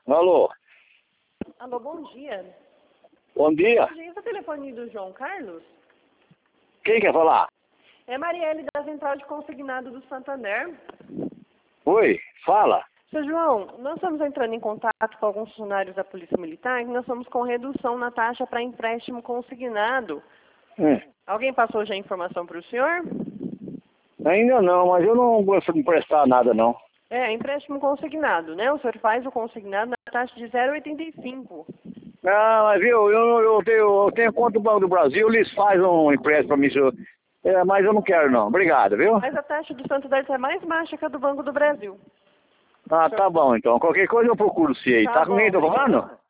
Alô, Alô, bom dia. bom dia. Esse é o telefone do João Carlos? Quem quer falar? É Marielle da Central de Consignado do Santander. Oi, fala. Seu João, nós estamos entrando em contato com alguns funcionários da Polícia Militar e nós estamos com redução na taxa para empréstimo consignado. Alguém passou já a informação para o senhor? Ainda não, mas eu não gosto de emprestar nada, não. É, empréstimo consignado, né? O senhor faz o consignado na taxa de 0,85. Ah, mas viu, eu tenho conta do Banco do Brasil, eles fazem um empréstimo para mim, mas eu não quero não. Obrigado, viu? Mas a taxa do Santander é mais baixa que a do Banco do Brasil. Ah, tá bom então. Qualquer coisa eu procuro você aí. Tá com bom, quem tô obrigada. falando?